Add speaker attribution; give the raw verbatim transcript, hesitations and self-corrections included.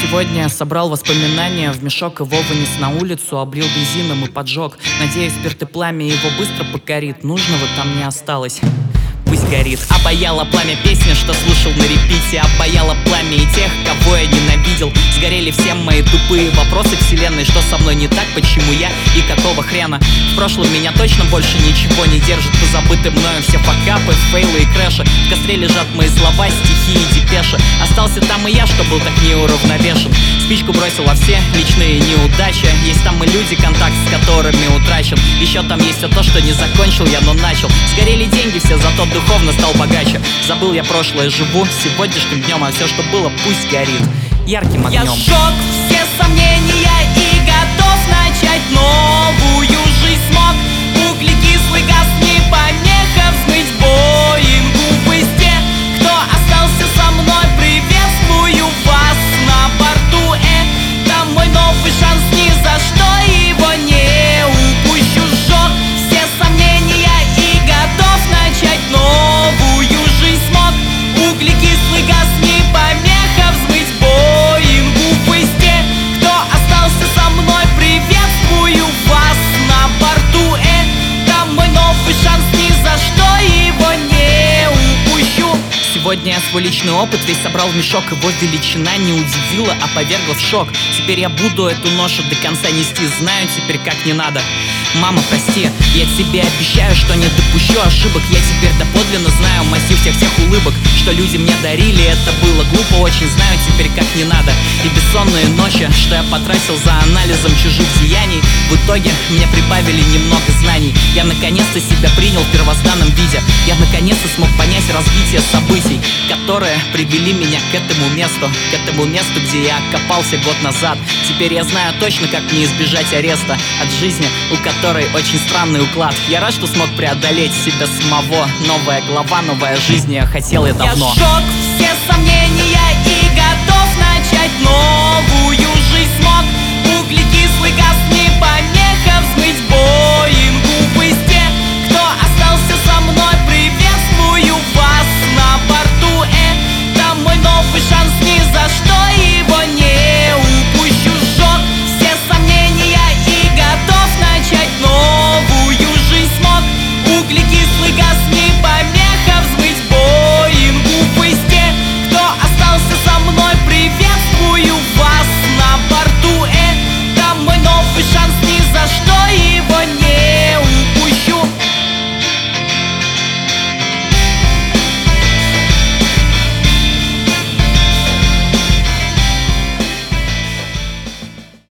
Speaker 1: Сегодня я собрал воспоминания в мешок, его вынес на улицу, облил бензином и поджег. Надеюсь, спирт и пламя его быстро покорит, нужного там не осталось. Пусть горит. Обаяло пламя песни, что слушал на репите. Обаяло пламя и тех, кого я ненавидел. Сгорели все мои тупые вопросы вселенной. Что со мной не так, почему я и какого хрена? В прошлом меня точно больше ничего не держит. Позабыты мною все факапы, фейлы и крэши. В костре лежат мои слова, стихи и депеши. Остался там и я, что был так неуравновешен. Спичку бросил во все личные неудачи. Есть там и люди, контакт с которыми утрачен. Еще там есть все то, что не закончил я, но начал. Сгорели деньги все, зато духовно стал богаче. Забыл я прошлое, живу сегодняшним днем, а все, что было, пусть горит ярким огнем.
Speaker 2: Я сжег все сомнения и готов начать новую жизнь. Смог углекислый газ, не помеха, взмыть Боингу в высте. Кто остался со мной, приветствую вас на борту. Это мой новый шанс, ни за что его не упущу. Сжег все сомнения и готов начать новую жизнь. Смог углекислый газ, не помеха, взмыть Боингу в высте. Кто остался со мной, приветствую вас на борту. Это мой новый шанс, ни за что его не упущу.
Speaker 1: Сегодня я свой личный опыт весь собрал в мешок. Его величина не удивила, а повергла в шок. Теперь я буду эту ношу до конца нести. Знаю теперь, как не надо. Мама, прости, я тебе обещаю, что не допущу ошибок. Я теперь доподлинно знаю массив всех-тех улыбок, что люди мне дарили. Это было глупо очень, знаю теперь, как не надо. И бессонные ночи, что я потратил за анализом чужих деяний, в итоге мне прибавили немного знаний. Я наконец-то себя принял в первозданном виде. Я наконец-то смог понять развитие событий, которые привели меня к этому месту. К этому месту, где я окопался год назад. Теперь я знаю точно, как мне избежать ареста от жизни, у которой очень странный уклад. Я рад, что смог преодолеть себя самого. Новая глава, новая жизнь, я хотел я давно.
Speaker 2: Я сжег все сомнения